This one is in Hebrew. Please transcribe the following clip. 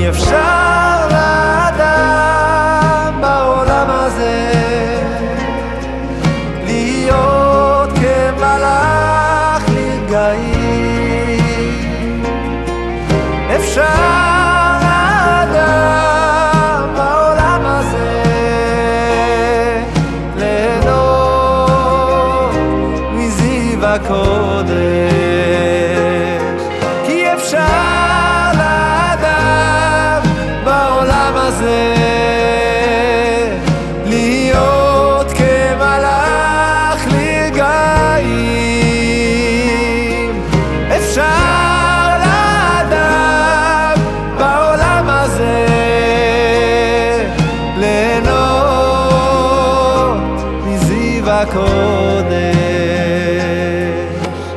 אפשר לאדם בעולם הזה להיות כמלאך לרגעים. אפשר לאדם בעולם הזה ליהנות מזיו הקודש, כי אפשר